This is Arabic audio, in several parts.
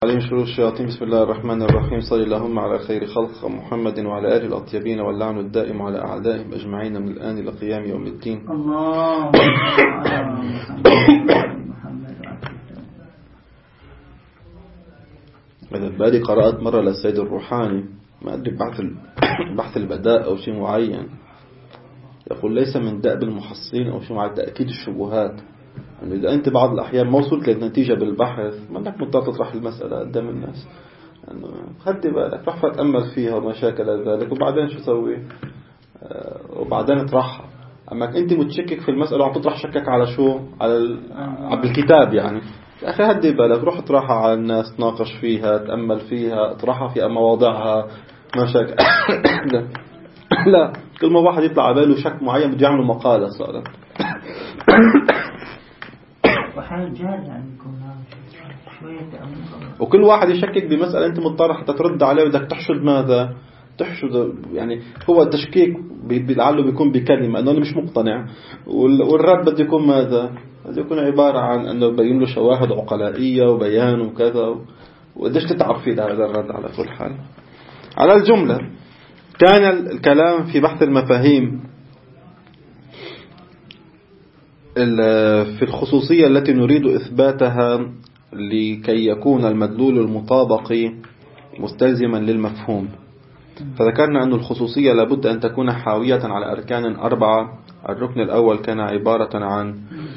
عليهم شرور الشياطين. بسم الله الرحمن الرحيم. صلى اللهم على خير خلق محمد وعلى آله الأطيبين، واللعن الدائم على أعدائهم أجمعين من الآن إلى قيام يوم الدين. اللهم هذا بالي قرأت مرة للسيد الروحاني، ما أدري بحث البداء أو شيء معين، يقول ليس من دأب المحصلين أو شيء معين تأكيد الشبهات. يعني إذا أنت بعض الأحيان ما وصلت للنتيجة بالبحث، ما أنك مضطر تطرح المسألة قدام الناس، يعني خدي بالك، رح تأمل فيها ومشاكل ذلك وبعدين شو تسوي، وبعدين اطرحها. أما أنت متشكك في المسألة وعم تطرح شكك على شو، على الكتاب، يعني يا أخي هدي بالك، روح اطرحها على الناس، تناقش فيها، تأمل فيها، اطرحها في مواضعها، مشاكل. لا، كل ما واحد يطلع على باله شك معين بده يعمل مقالة صارت. وكل واحد يشكك بمسألة أنت مضطر حتى ترد عليه، بدك تحشد ماذا؟ تحشد يعني هو التشكيك لعله بيكون بكلمة أنه أنا مش مقتنع، والرد بده يكون ماذا؟ بده يكون عبارة عن أنه بيين له شواهد عقلائية وبيان وكذا، وقديش تتعب في هذا الرد. على كل حال، على الجملة كان الكلام في بحث المفاهيم في الخصوصية التي نريد إثباتها لكي يكون المدلول المطابق مستلزما للمفهوم. فذكرنا أن الخصوصية لابد أن تكون حاوية على أركان 4. الركن الأول كان عبارة عن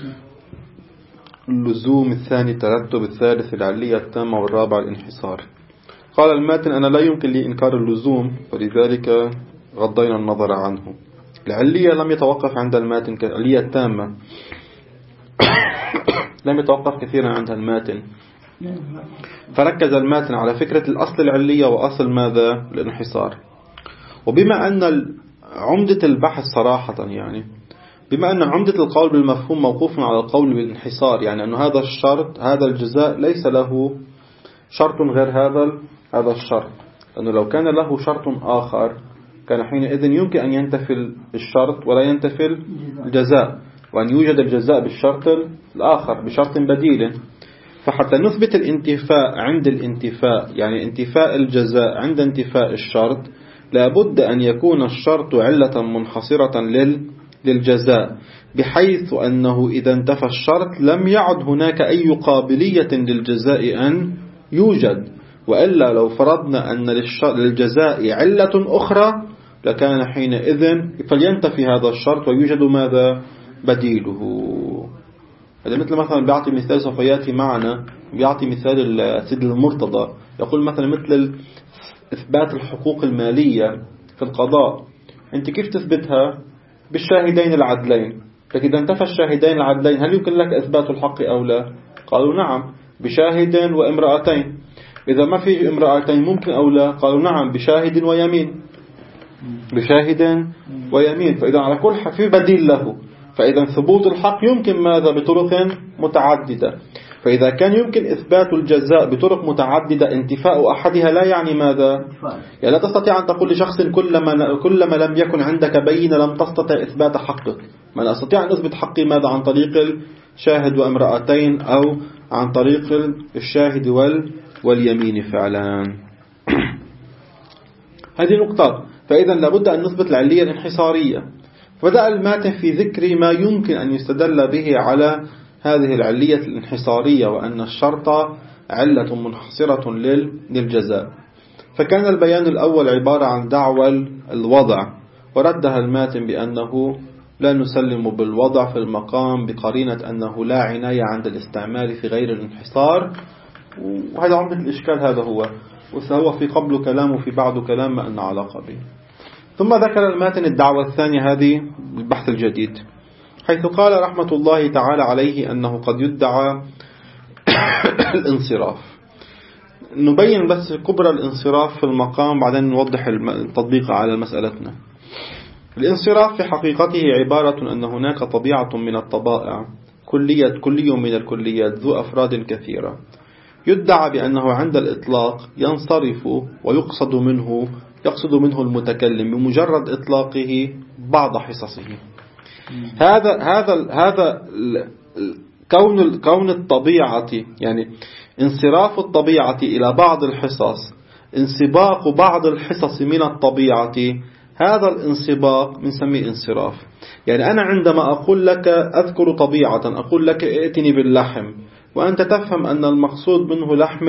اللزوم، الثاني ترتب، الثالث العلية التامة، والرابع الانحصار. قال الماتن أنا لا يمكن لي إنكار اللزوم، ولذلك غضينا النظر عنه. العلية لم يتوقف عند الماتن كالعلية التامة، لم يتوقف كثيرا عند الماتن، فركز الماتن على فكرة الأصل العلية وأصل ماذا؟ الانحصار. وبما أن عمدة البحث صراحة، يعني بما أن عمدة القول بالمفهوم موقوف على القول بالانحصار، يعني أن هذا الشرط، هذا الجزاء ليس له شرط غير هذا الشرط، لأنه لو كان له شرط آخر كان حينئذ يمكن أن ينتفي الشرط ولا ينتفي الجزاء، وأن يوجد الجزاء بالشرط الآخر بشرط بديل. فحتى نثبت الانتفاء عند الانتفاء، يعني انتفاء الجزاء عند انتفاء الشرط، لابد أن يكون الشرط علة منحصرة للجزاء، بحيث أنه إذا انتفى الشرط لم يعد هناك أي قابلية للجزاء أن يوجد. وإلا لو فرضنا أن للجزاء علة أخرى لكان حينئذ فلينتفي هذا الشرط ويوجد ماذا؟ بديله. هذا مثل مثلا بيعطي مثال سوف يأتي معنا، بيعطي مثال السيد المرتضى، يقول مثلا مثل إثبات الحقوق المالية في القضاء، أنت كيف تثبتها؟ بالشاهدين العدلين. لكن إذا انتفى الشاهدين العدلين هل يمكن لك إثبات الحق أو لا؟ قالوا نعم، بشاهد وامرأتين. إذا ما في امرأتين ممكن أو لا؟ قالوا نعم، بشاهد ويمين، بشاهد ويمين. فإذا على كل حال في بديل له. فإذا ثبوت الحق يمكن ماذا؟ بطرق متعددة. فإذا كان يمكن إثبات الجزاء بطرق متعددة، انتفاء أحدها لا يعني ماذا؟ يعني لا تستطيع أن تقول لشخص كلما لم يكن عندك بينة لم تستطع إثبات حقك. ما أستطيع أن أثبت حقي ماذا؟ عن طريق الشاهد وامرأتين، أو عن طريق الشاهد واليمين فعلا. هذه نقطة. فإذا لابد أن نثبت العلية الانحصارية. بدأ الماتن في ذكر ما يمكن أن يستدل به على هذه العلية الانحصارية، وأن الشرط علة منحصرة للجزاء. فكان البيان الأول عبارة عن دعوى الوضع، وردها الماتن بأنه لا نسلم بالوضع في المقام بقرينة أنه لا عناية عند الاستعمال في غير الانحصار. وهذا عمدة الإشكال، هذا هو، وسهو في قبل كلام وفي بعض كلام ما أن علاقة به. ثم ذكر الماتن الدعوة الثانية، هذه البحث الجديد، حيث قال رحمة الله تعالى عليه أنه قد يدعى الانصراف. نبين بس كبرى الانصراف في المقام، بعدين نوضح التطبيق على مسألتنا. الانصراف في حقيقته عبارة أن هناك طبيعة من الطبائع، كلي من الكليات ذو أفراد كثيرة، يدعى بأنه عند الإطلاق ينصرف ويقصد منه المتكلم بمجرد إطلاقه بعض حصصه. هذا كون الطبيعة، يعني انصراف الطبيعة إلى بعض الحصص، انسباق بعض الحصص من الطبيعة، هذا الانسباق بنسميه انصراف. يعني أنا عندما أقول لك أذكر طبيعة، أقول لك ائتني باللحم، وأنت تفهم أن المقصود منه لحم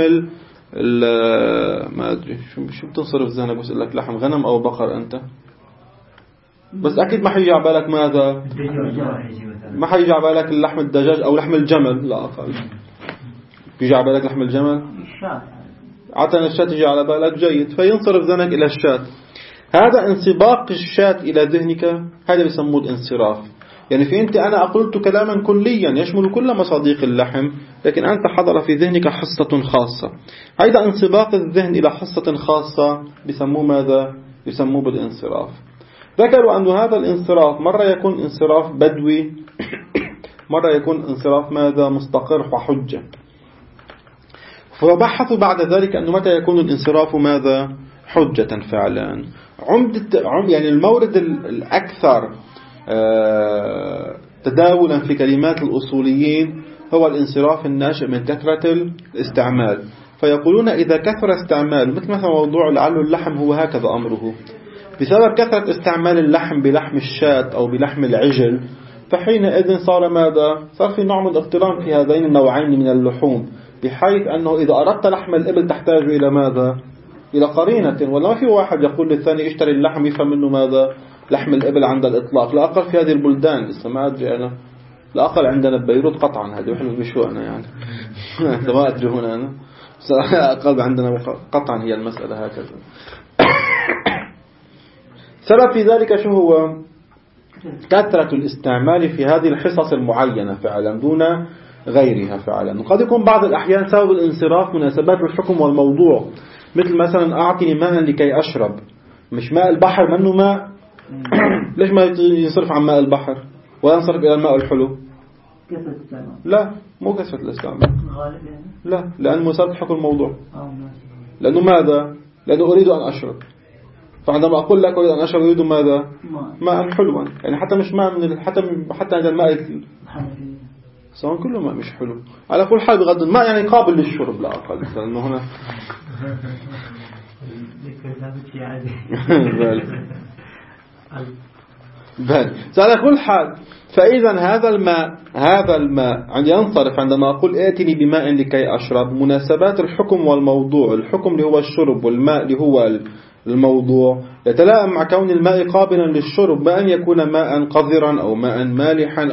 ما أدري شو بتنصرف ذهنك، بس لك لحم غنم أو بقر أنت، بس أكيد ما حيجي على بالك ماذا، ما حيجي على بالك اللحم الدجاج أو لحم الجمل، لا أقل بيجي على بالك لحم الجمل، عادة الشاة تجي على بالك، جيد، فينصرف ذهنك إلى الشاة. هذا انسباق الشاة إلى ذهنك، هذا بيسموه الانصراف. يعني في أنت أنا قلت كلاما كليا يشمل كل مصاديق اللحم، لكن أنت حضر في ذهنك حصة خاصة. هذا انسباق الذهن إلى حصة خاصة بيسموه ماذا؟ بيسموه بالانصراف. ذكروا أن هذا الانصراف مرة يكون انصراف بدوي، مرة يكون انصراف ماذا؟ مستقر وحجة. فبحثوا بعد ذلك أنه متى يكون الانصراف ماذا؟ حجة فعلا. يعني المورد الأكثر تداولا في كلمات الأصوليين هو الانصراف الناشئ من كثرة الاستعمال. فيقولون إذا كثر استعمال، مثل موضوع لعل اللحم هو هكذا أمره، بسبب كثرة استعمال اللحم بلحم الشاة أو بلحم العجل، فحينئذ صار ماذا؟ صار في نوع من الاقتران في هذين النوعين من اللحوم، بحيث أنه إذا أردت لحم الإبل تحتاج إلى ماذا؟ إلى قرينة. ولا ما في واحد يقول للثاني اشتري اللحم يفهم منه ماذا؟ لحم الإبل عند الإطلاق، لا أقل في هذه البلدان، لسه ما أدري أنا، لا أقل عندنا ببيروت قطعا، هذه وإحنا بشوقنا يعني ما أدري هنا أنا، أقل عندنا قطعا هي المسألة هكذا. سبب في ذلك شو هو؟ كثرة الاستعمال في هذه الحصص المعينة فعلا دون غيرها فعلا. وقد يكون بعض الأحيان سبب الانصراف مناسبات الحكم والموضوع، مثل مثلا أعطني ماء لكي أشرب، مش ماء البحر منه ماء ليش ما ينصرف عن ماء البحر وينصرف إلى الماء الحلو؟ لا مو كثرة الاستعمال، لا، لأن مناسبة حكم الموضوع، لأنه ماذا؟ لأنه أريد أن أشرب، فعندما أقول لك أريد أن أشرب أريد ماذا؟ ماء حلوا، يعني حتى مش ماء من حتى عند الماء سواء كله ماء مش حلو، على كل حال بغض الماء يعني قابل للشرب لا أقل، لأنه هنا على كل حال. فإذا هذا الماء عند ينصرف عندما أقول ائتني بماء لكي أشرب، مناسبات الحكم والموضوع، الحكم اللي هو الشرب والماء اللي هو الموضوع يتلائم مع كون الماء قابلا للشرب، بأن يكون ماء قذرا أو ماء مالحا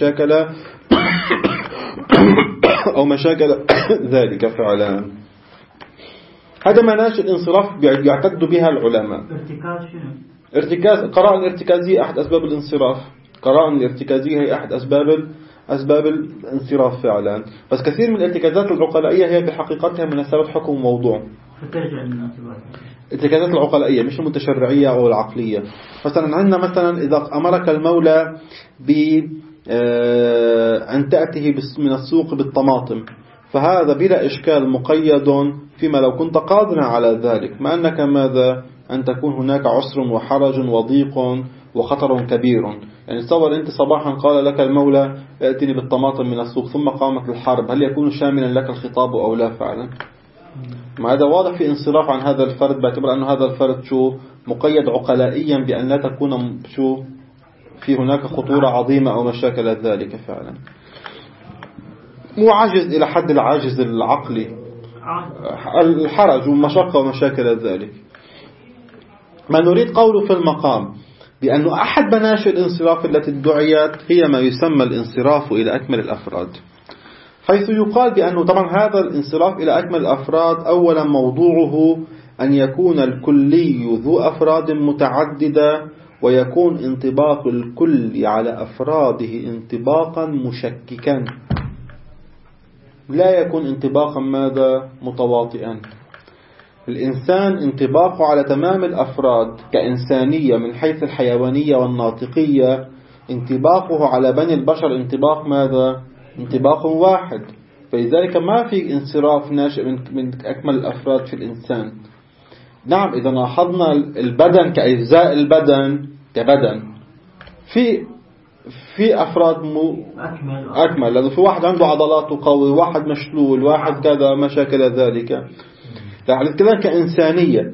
أو مشاكل ذلك فعلا. هذا مناش الانصراف يعتد بها العلماء. ارتكاز قرائن الارتكازية أحد أسباب الانصراف، قرائن الارتكازية هي أحد أسباب الانصراف فعلا. بس كثير من الارتكازات العقلائية هي بحقيقتها مناسبة حكم موضوع، الارتكازات العقلائية مش المتشرعية أو العقلية. مثلا عندنا مثلا إذا أمرك المولى أن تأتيه من السوق بالطماطم، فهذا بلا إشكال مقيد فيما لو كنت قادرا على ذلك، ما أنك ماذا؟ أن تكون هناك عسر وحرج وضيق وخطر كبير. يعني تصور أنت صباحا قال لك المولى ائتني بالطماطم من السوق، ثم قامت الحرب، هل يكون شاملا لك الخطاب أو لا فعلا؟ ما هذا واضح في انصراف عن هذا الفرد، باعتبار أن هذا الفرد مقيد عقلائيا بأن لا تكون في هناك خطورة عظيمة أو مشاكل ذلك فعلا. مو عاجز إلى حد العاجز العقلي، الحرج والمشقة ومشاكل ذلك. ما نريد قوله في المقام بأن أحد مناشئ الانصراف التي ادعيت هي ما يسمى الانصراف إلى أكمل الأفراد، حيث يقال بأنه طبعا هذا الانصراف إلى أكمل الأفراد أولا موضوعه أن يكون الكلي ذو أفراد متعددة، ويكون انطباق الكل على أفراده انطباقا مشككا، لا يكون انطباقا ماذا؟ متواطئا. الإنسان انطباقه على تمام الأفراد كإنسانية من حيث الحيوانية والناطقية، انطباقه على بني البشر انطباق ماذا؟ انطباق واحد. فلذلك ما في انصراف ناشئ من أكمل الأفراد في الإنسان. نعم إذا لاحظنا البدن كأجزاء البدن كبدن، في في أفراد أكمل، لأنه في واحد عنده عضلاته قوي، واحد مشلول، واحد كذا ما شاكل ذلك. يعني كذا كإنسانية.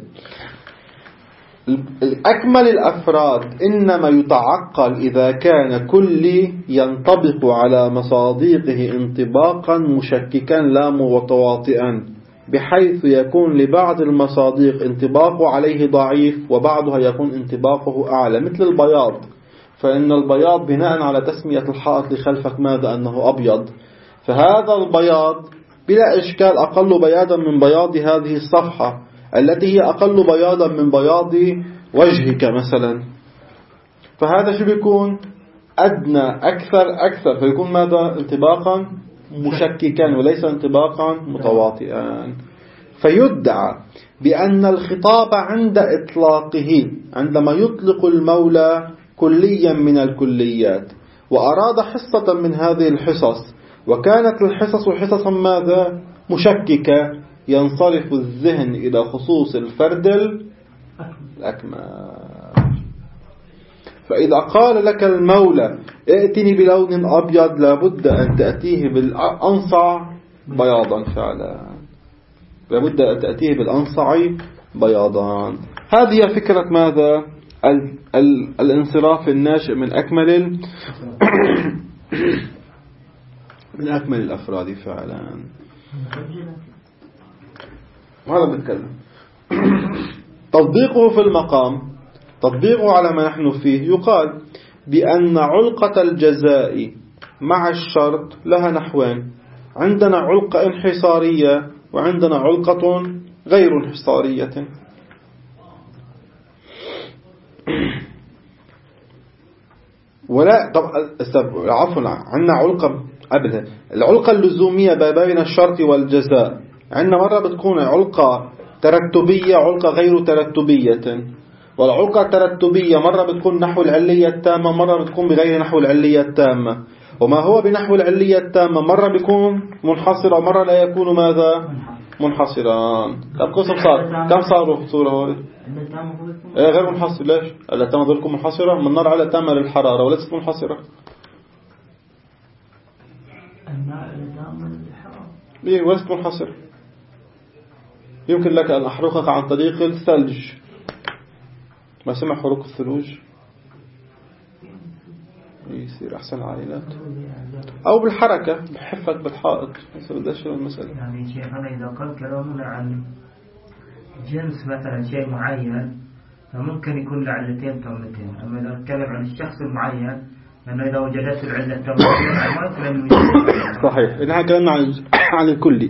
أكمل الأفراد إنما يتعقل إذا كان كل ينطبق على مصادقه انطباقا مشككا لا متواطئا، بحيث يكون لبعض المصادق انطباقه عليه ضعيف وبعضها يكون انطباقه أعلى، مثل البياض. فإن البياض بناء على تسمية الحائط لخلفك ماذا أنه أبيض، فهذا البياض بلا إشكال أقل بياضا من بياض هذه الصفحة التي هي أقل بياضا من بياض وجهك مثلا. فهذا شو بيكون أدنى أكثر فيكون ماذا انطباقا مشككا وليس انطباقا متواطئا. فيدعى بأن الخطاب عند إطلاقه عندما يطلق المولى كليا من الكليات وأراد حصة من هذه الحصص وكانت الحصص حصصا ماذا مشككة، ينصرف الذهن إلى خصوص الفرد الأكمل. فإذا قال لك المولى ائتني بلون أبيض لابد أن تأتيه بالأنصع بياضا فعلا، لابد أن تأتيه بالأنصع بياضا. هذه فكرة ماذا الانصراف الناشئ من أكمل من أكمل الأفراد فعلا. هذا بتكلم. تطبيقه في المقام، تطبيقه على ما نحن فيه، يقال بأن علقة الجزاء مع الشرط لها نحوين. عندنا علقة انحصارية وعندنا علقة غير انحصارية. ولا طبعا عفوا عندنا علقة قبلها، العلقة اللزومية بين الشرط والجزاء. عندنا مرة بتكون علقة ترتبية، علقة غير ترتبية. والعلقة الترتبية مرة بتكون نحو العلية التامة، مرة بتكون بغير نحو العلية التامة. وما هو بنحو العلية التامة مرة بيكون منحصرة ومرة لا يكون ماذا منحصرا. طب قسم صار كم صاروا في الصورة هذه؟ غير منحصر. ليش؟ التامة ذلكم منحصرة من نار على تامة للحرارة وليست منحصرة. ليه وليست منحصرة؟ يمكن لك أن أحرقك عن طريق الثلج. ما سمع حروق الثلوج يصير أحسن العائلات، أو بالحركة بحفك بالحائط مثل المسألة. يعني شيخنا إذا قال كلامنا عن جنس مثلا شيء معين فممكن يكون له علتين تامتين، أما إذا نتكلم عن الشخص المعين لأنه إذا وجدت العلة التامتين صحيح. إنها كلامنا عن الكلي.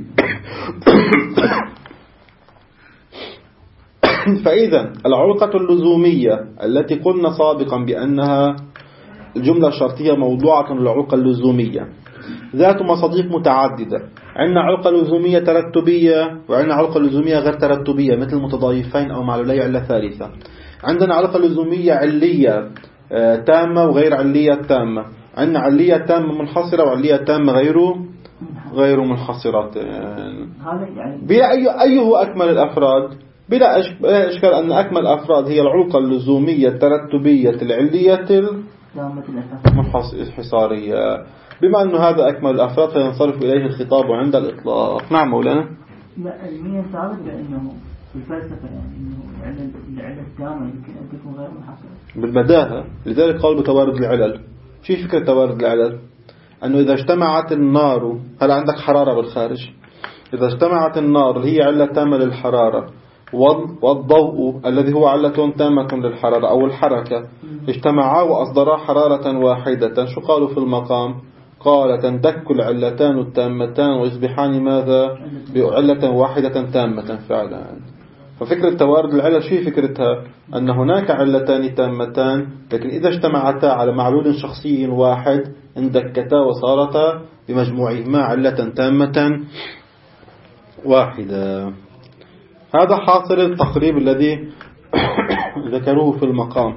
فإذا العلقة اللزومية التي قلنا سابقا بأنها الجملة الشرطية موضوعة للعلقة اللزومية ذات مصادق متعددة. عندنا علقة لزومية ترتبية وعندنا علقة لزومية غير ترتبية مثل متضايفين أو معلولي علة ثالثة. عندنا علقة لزومية علية تامة وغير علية تامة. عندنا علية تامة منحصرة وعلية تامة غير منحصرة. أيه أكمل الأفراد؟ بلا إشكال أن أكمل الأفراد هي العلقة اللزومية الترتبية العلية الحصارية. بما أنه هذا أكمل الأفراد فينصرف إليه الخطاب عند الإطلاق. نعم مولانا. لا المية ثابت بأنه في الفلسفة يعني إنه العلة التامة يمكن أن تكون غير منحصرة بالبداهة. لذلك قالوا بتوارد العلل. شو فكرة توارد العلل؟ أنه إذا اجتمعت النار، هل عندك حرارة بالخارج، إذا اجتمعت النار اللي هي علة تامة للحرارة والضوء الذي هو علة تامة للحرارة أو الحركة اجتمعا وأصدرا حرارة واحدة، شو قالوا في المقام؟ قال تندك العلتان التامتان ويصبحان ماذا؟ بعلة واحدة تامة فعلا. ففكرة توارد العلل شو فكرتها؟ أن هناك علتان تامتان لكن إذا اجتمعتا على معلول شخصي واحد اندكتا وصارتا بمجموعهما علة تامة واحدة. هذا حاصل التقريب الذي ذكروه في المقام.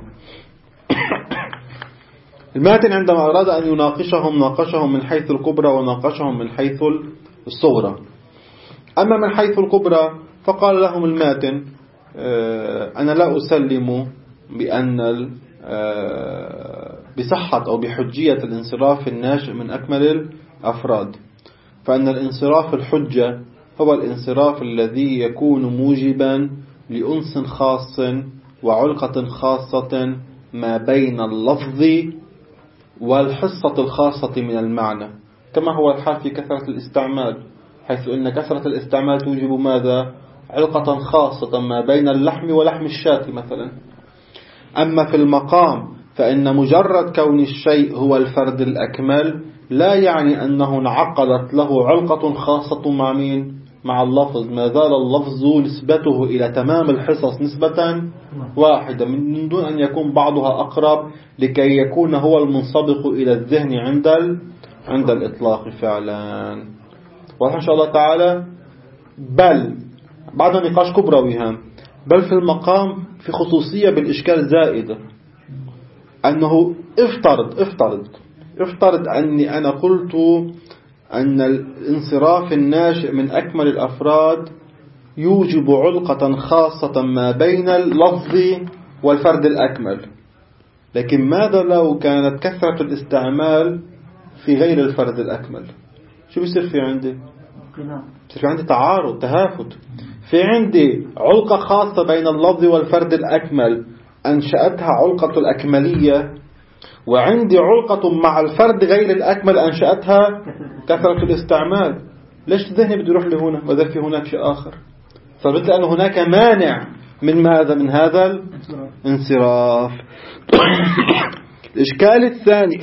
الماتن عندما أراد أن يناقشهم ناقشهم من حيث الكبرى وناقشهم من حيث الصغرى. أما من حيث الكبرى فقال لهم الماتن أنا لا أسلم بأن بصحة أو بحجية الانصراف الناشئ من أكمل الأفراد، فإن الانصراف الحجة هو الانصراف الذي يكون موجبا لأنس خاص وعلقة خاصة ما بين اللفظ والحصة الخاصة من المعنى، كما هو الحال في كثرة الاستعمال، حيث أن كثرة الاستعمال توجب ماذا؟ علقة خاصة ما بين اللحم ولحم الشاة مثلا. أما في المقام فإن مجرد كون الشيء هو الفرد الأكمل لا يعني أنه انعقدت له علقة خاصة مع مين؟ مع اللفظ، ما زال اللفظ نسبته إلى تمام الحصص نسبة واحدة من دون أن يكون بعضها أقرب لكي يكون هو المنسبق إلى الذهن عند الإطلاق فعلا. وإن شاء الله تعالى بل بعد نقاش كبروي هام، بل في المقام في خصوصية بالإشكال زائدة، أنه افترض أني أنا قلت أن الانصراف الناشئ من أكمل الأفراد يوجب علقة خاصة ما بين اللفظ والفرد الأكمل، لكن ماذا لو كانت كثرة الاستعمال في غير الفرد الأكمل؟ شو بيصير في عندي؟ بيصير في عندي تعارض، تهافت. في عندي علقة خاصة بين اللفظ والفرد الأكمل أنشأتها علقة الأكملية، وعندي علقة مع الفرد غير الأكمل أنشأتها كثرة الاستعمال. ليش ذهني بده يروح لهنا وإذا في هناك شيء آخر؟ فبدل أن هناك مانع من هذا الانصراف. الإشكال الثاني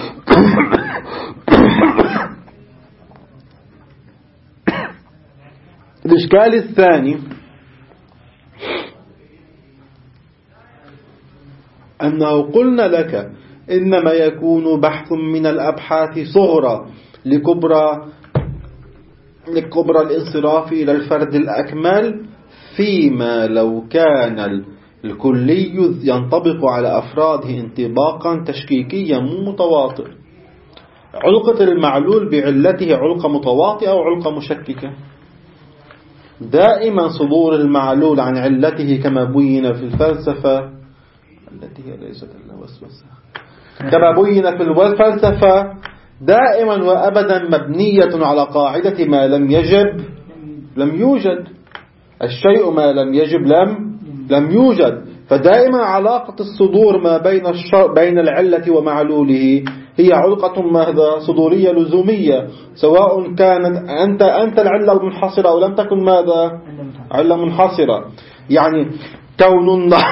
أنه قلنا لك إنما يكون بحث من الأبحاث صغرى لكبرى الانصراف إلى الفرد الأكمل، فيما لو كان الكلي ينطبق على أفراده انطباقا تشكيكيا متواطئ. علقة المعلول بعلته علقة متواطئة أو علقة مشككة. دائما صدور المعلول عن علته كما بين في الفلسفة التي هي ليست إلا وسوسة، كما بين في الفلسفة دائما وأبدا مبنية على قاعدة ما لم يجب لم يوجد. الشيء ما لم يجب لم يوجد. فدائما علاقة الصدور ما بين العلة ومعلوله هي علقة ماذا؟ صدورية لزومية، سواء كانت أنت العلة المنحصرة أو لم تكن ماذا؟ علة منحصرة. يعني كون النار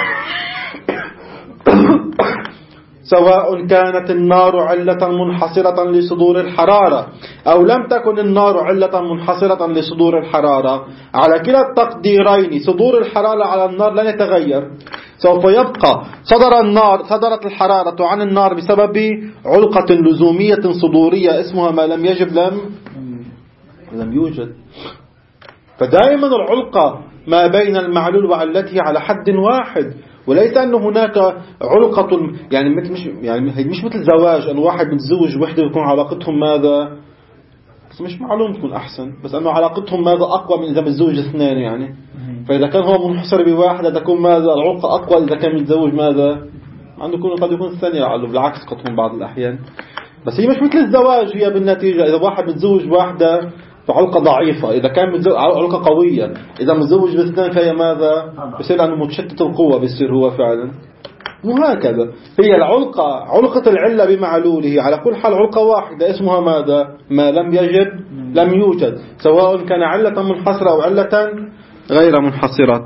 سواء كانت النار علة منحصرة لصدور الحرارة أو لم تكن النار علة منحصرة لصدور الحرارة، على كلا التقديرين صدور الحرارة على النار لن يتغير. سوف يبقى صدرت الحرارة عن النار بسبب علقة لزومية صدورية اسمها ما لم يجب لم يوجد. فدائما العلقة ما بين المعلول وعلته على حد واحد، وليس أن هناك علقة يعني مش مثل زواج، أن واحد متزوج وحده يكون علاقتهم ماذا؟ بس مش معلوم تكون أحسن، بس أنه علاقتهم ماذا أقوى من إذا متزوج اثنين يعني. فإذا كان هو منحصر بواحدة تكون ماذا؟ العلقة أقوى. إذا كان متزوج ماذا؟ قد يكون الثانية لعله بالعكس قد تكون بعض الأحيان. بس هي مش مثل الزواج، هي بالنتيجة إذا واحد متزوج واحدة فعلقة ضعيفة، إذا كان متزوج علقة قوية، إذا متزوج باثنين فهي ماذا؟ بصير أنه متشتت القوة، بصير هو فعلا. وهكذا هي علقة العلة بمعلوله على كل حال علقة واحدة اسمها ماذا؟ ما لم يجب لم يوجد، سواء كان علة منحصرة أو علة غير منحصرة.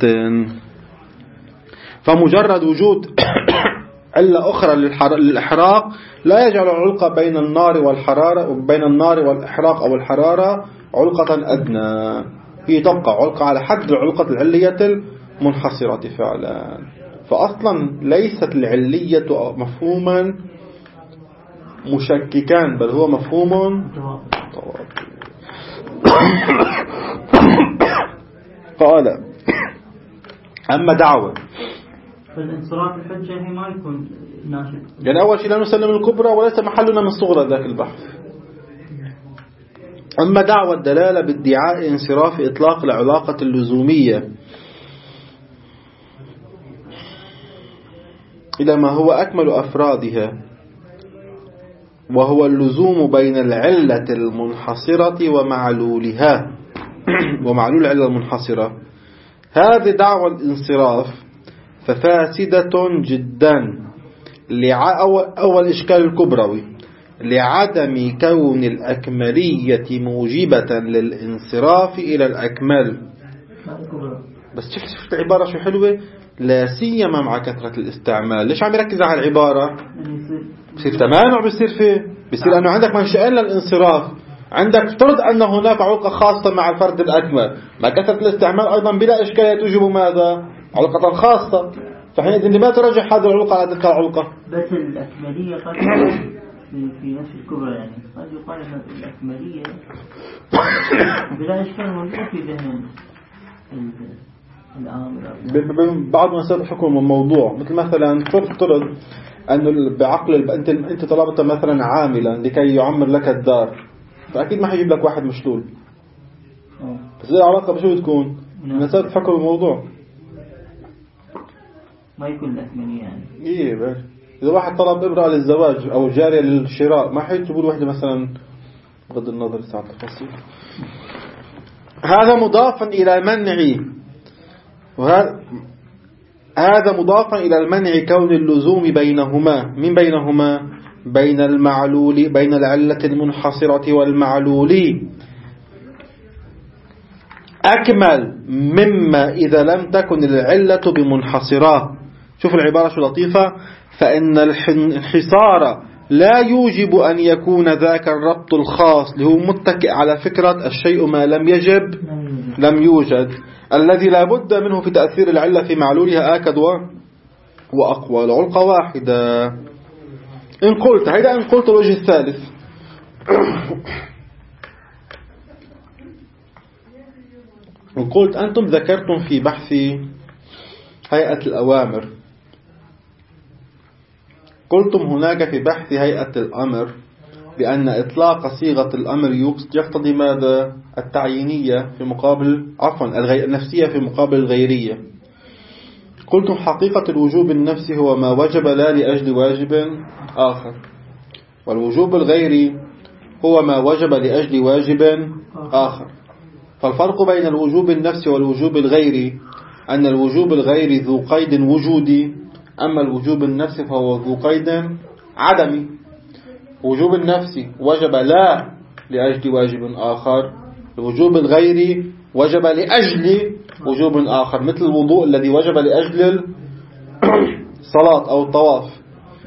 فمجرد وجود علة أخرى للإحراق لا يجعل العلقة بين النار والحرارة وبين النار والإحراق أو الحرارة علقة أدنى، هي تبقى علقة على حد علقة العلية المنحصرة فعلا. فأصلا ليست العلية مفهوما مشككا، بل هو مفهوم متواطئ. قال أما دعوة فالانصراف الحجة هي ما يكون ناشئ، يعني أول شيء لا نسلم الكبرى وليس محلنا من صغرى ذاك البحث. أما دعوة الدلالة بادعاء انصراف إطلاق العلاقة اللزومية إلى ما هو أكمل أفرادها وهو اللزوم بين العلة المنحصرة ومعلولها ومعلول العلة المنحصرة. هذه دعوى الانصراف ففاسدة جدا أول إشكال الكبروي لعدم كون الأكملية موجبة للانصراف إلى الأكمل. بس شفت عبارة شو حلوة، لا سيما مع كثرة الاستعمال. ليش عم يركز على العبارة؟ بصير تمانع، بصير أنه عندك منشأين للانصراف. عندك افترض أن هناك علقة خاصة مع الفرد الأكمل، مع كثرة الاستعمال أيضا بلا إشكالية توجب ماذا؟ علقة خاصة. فحينئذ لما ترجح هذه العلقة على تلك العلقة؟ بس الأكملية قد في نفس الكبرى، يعني قد يقال أن الأكملية بلا إشكال موجودة في ذهن بعض مسائل حكم الموضوع. مثلا تفترض أنه بعقل أنت طلبت مثلا عاملا لكي يعمر لك الدار، فأكيد ما حيجيب لك واحد مشلول. بس إذا علاقة بشو تكون مسائل حكم الموضوع، ما يكون الأكملية يعني. إيه، إذا واحد طلب امرأة للزواج أو جارية للشراء ما حيجيبوا واحدة مثلا، بغض النظر ساعة التفاصيل. هذا مضافا إلى منع، هذا مضافا إلى المنع كون اللزوم بينهما. من بينهما؟ بين المعلول، بين العلة المنحصرة والمعلول أكمل مما إذا لم تكن العلة بمنحصرة. شوف العبارة شو لطيفة، فإن الانحصار لا يوجب أن يكون ذاك الربط الخاص اللي هو متكئ على فكرة الشيء ما لم يجب لم يوجد، الذي لا بد منه في تأثير العلة في معلولها آكد وأقوى. العلقة واحدة. إن قلت هيدا، إن قلت الوجه الثالث إن قلت أنتم ذكرتم في بحث هيئة الأوامر، قلتم هناك في بحث هيئة الأمر بأن إطلاق صيغة الأمر يقتضي ماذا؟ التعيينية في مقابل النفسية في مقابل الغيرية. قلتم حقيقة الوجوب النفسي هو ما وجب لا لأجل واجب آخر، والوجوب الغيري هو ما وجب لأجل واجب آخر. فالفرق بين الوجوب النفسي والوجوب الغيري أن الوجوب الغيري ذو قيد وجودي، أما الوجوب النفسي فهو ذو قيد عدمي. وجوب النفسي وجب لا لأجل واجب آخر، الوجوب الغيري وجب لأجل وجوب آخر، مثل الوضوء الذي وجب لأجل الصلاة أو الطواف.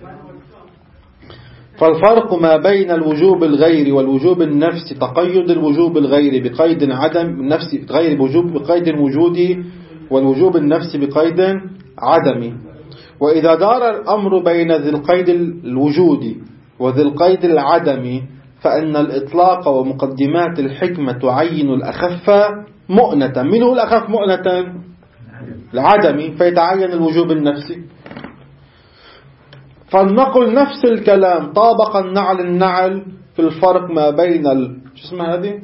فالفرق ما بين الوجوب الغيري والوجوب النفسي تقيد الوجوب الغيري بقيد عدم نفسي غير وجوب بقيد وجودي، والوجوب النفسي بقيد عدمي. وإذا دار الأمر بين ذي القيد الوجودي وذي القيد العدمي فإن الإطلاق ومقدمات الحكمة تعين الأخف مؤنة. من هو الأخف مؤنة؟ العدمي، فيتعين الوجوب النفسي. فلنقل نفس الكلام طابق النعل في الفرق ما بين شو اسمها هذه؟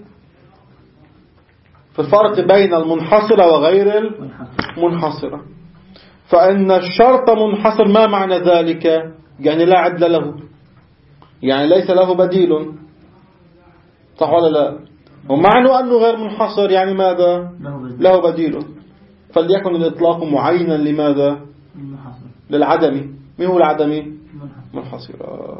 في الفرق بين المنحصرة وغير المنحصرة. فإن الشرط منحصر، ما معنى ذلك؟ يعني لا عدل له، يعني ليس له بديل، صح ولا لا؟ ومعنى أنه غير منحصر يعني ماذا؟ له بديل. فليكن الإطلاق معينا لماذا؟ للعدمي. من هو العدمي؟ منحصر.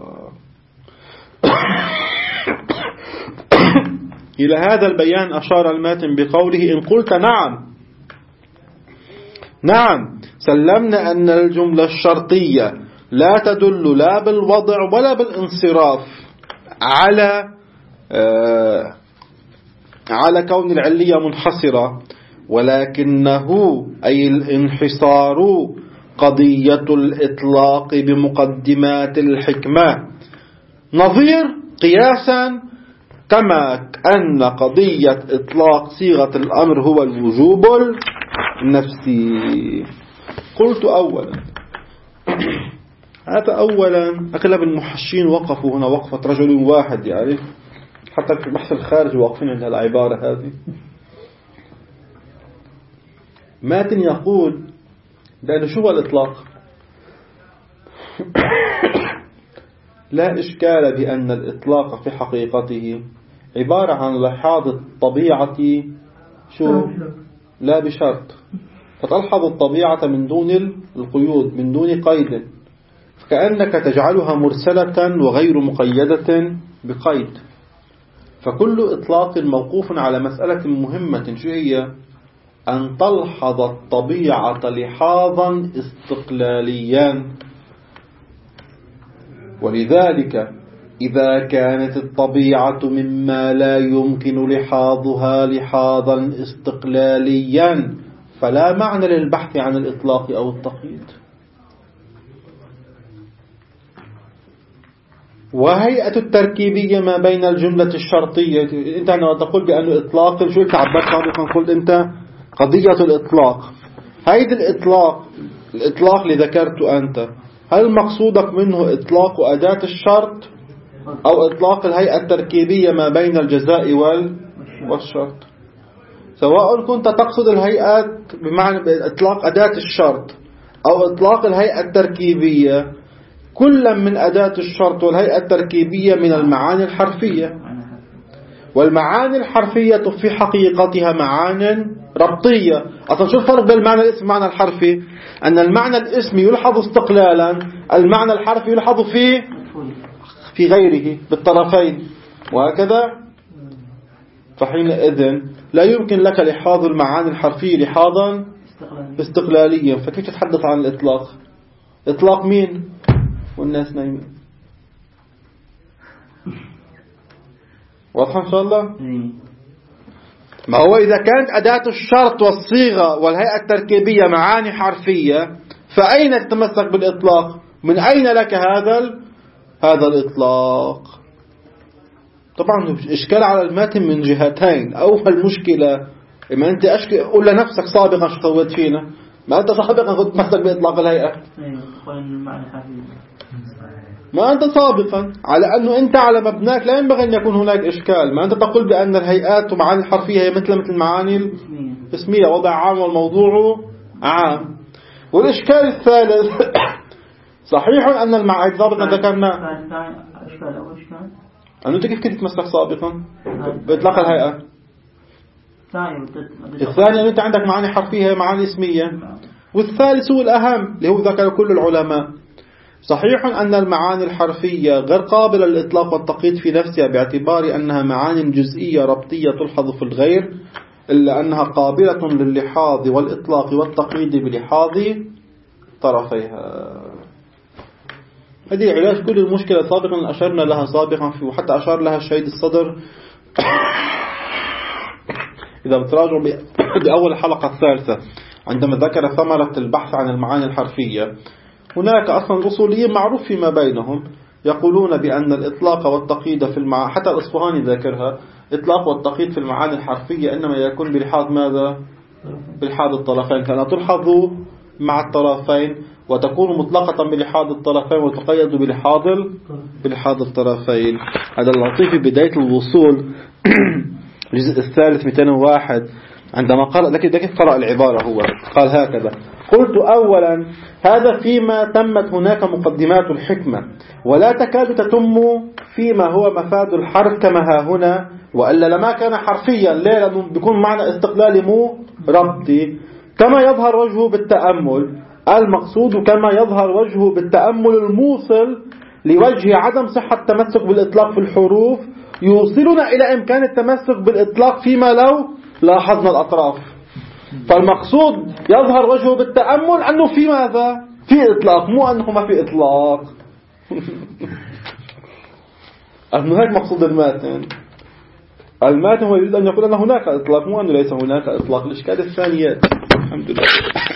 إلى هذا البيان أشار الماتن بقوله إن قلت نعم سلمنا أن الجملة الشرطية لا تدل لا بالوضع ولا بالانصراف على كون العلية منحصرة، ولكنه أي الانحصار قضية الإطلاق بمقدمات الحكمة، نظير قياسا كما أن قضية إطلاق صيغة الأمر هو الوجوب النفسي. قلت أولا هذا أولا أغلب المحشين وقفوا هنا وقفة رجل واحد، يعني حتى في بحث الخارج واقفين عند العبارة هذه. ماتن يقول لأنه شو هو الإطلاق؟ لا إشكال بأن الإطلاق في حقيقته عبارة عن لحاظ الطبيعة شو لا بشرط، فتلحظ الطبيعة من دون القيود، من دون قيد، كأنك تجعلها مرسلة وغير مقيدة بقيد. فكل إطلاق موقوف على مسألة مهمة، شو هي؟ أن تلحظ الطبيعة لحاظا استقلاليا. ولذلك إذا كانت الطبيعة مما لا يمكن لحاظها لحاظا استقلاليا فلا معنى للبحث عن الإطلاق أو التقييد. وهيئة التركيبية ما بين الجملة الشرطية. أنت عندما تقول بأن إطلاق، شو تعبرت سابقا؟ قلت أنت قضية الإطلاق. هيئة الإطلاق اللي ذكرته أنت، هل مقصودك منه إطلاق أداة الشرط أو إطلاق الهيئة التركيبية ما بين الجزاء والشرط؟ سواء كنت تقصد الهيئات بمعنى إطلاق أداة الشرط أو إطلاق الهيئة التركيبية، كل من أداة الشرط والهيئة التركيبية من المعاني الحرفية، والمعاني الحرفية في حقيقتها معاني ربطية. أصلا شو الفرق بين المعنى الاسمي والمعنى الحرفي؟ أن المعنى الاسمي يلحظ استقلالا، المعنى الحرفي يلحظ في غيره بالطرفين، وهكذا. فحينئذ لا يمكن لك لحاظ المعاني الحرفية لحاظا استقلاليا. فكيف تتحدث عن الإطلاق؟ إطلاق مين والناس نايمين؟ واضح إن شاء الله؟ ما هو إذا كانت أداة الشرط والصيغة والهيئة التركيبية معاني حرفية، فأين تتمسك بالإطلاق؟ من أين لك هذا الإطلاق؟ طبعا إشكال على الماتن من جهتين. أول مشكلة، ما أنت قول لنفسك سابقا شو سويت فينا؟ ما أنت سابقا كنت تمسك بإطلاق الهيئة، ما أنت سابقا على أنه أنت على مبناك لا ينبغي أن يكون هناك إشكال. ما أنت تقول بأن الهيئات ومعاني الحرفية هي مثل المعاني الاسمية، وضع عام والموضوع عام. والإشكال الثالث صحيح أن المعاني سابقا ذكرنا أنه أنت كيف كنت تمسك سابقا بإطلاق الهيئة. الثاني أن أنت عندك معاني حرفية هي معاني اسمية. والثالث هو الأهم اللي هو ذكر كل العلماء، صحيح أن المعاني الحرفية غير قابلة للإطلاق والتقييد في نفسها باعتبار أنها معاني جزئية ربطية تلحظ في الغير، إلا أنها قابلة لللحاظ والإطلاق والتقييد بلحاظ طرفيها. هذه علاج كل المشكلة سابقا أشرنا لها سابقا وحتى أشار لها الشهيد الصدر إذا بتراجعوا بأول الحلقة الثالثة عندما ذكر ثمرة البحث عن المعاني الحرفية. هناك أصلا أصوليين معروف فيما بينهم يقولون بأن الإطلاق والتقييد في حتى الأصفهاني ذكرها، إطلاق والتقييد في المعاني الحرفية إنما يكون بلحاظ ماذا؟ بلحاظ الطرفين، كان تلحظ مع الطرفين وتكون مطلقة بلحاظ الطرفين وتقيد بلحاظ الطرفين. هذا اللطيف بداية الوصول الجزء الثالث 201 عندما قرأ، لكن كيف قرأ العبارة؟ هو قال هكذا: قلت أولا هذا فيما تمت هناك مقدمات الحكمة ولا تكاد تتم فيما هو مفاد الحرف كما ها هنا، وألا لما كان حرفيا ليه؟ لأنه بيكون معنى استقلالي مو ربطي، كما يظهر وجهه بالتأمل. المقصود كما يظهر وجهه بالتأمل الموصل لوجه عدم صحة التمسك بالإطلاق في الحروف يوصلنا إلى إمكان التمسك بالإطلاق فيما لو لاحظنا الأطراف. فالمقصود يظهر وجهه بالتأمل أنه في ماذا؟ في إطلاق، مو أنه ما في إطلاق. أنه هيك مقصود الماتن هو يريد أن يقول أن هناك إطلاق، مو أنه ليس هناك إطلاق. الإشكال الثانية الحمد لله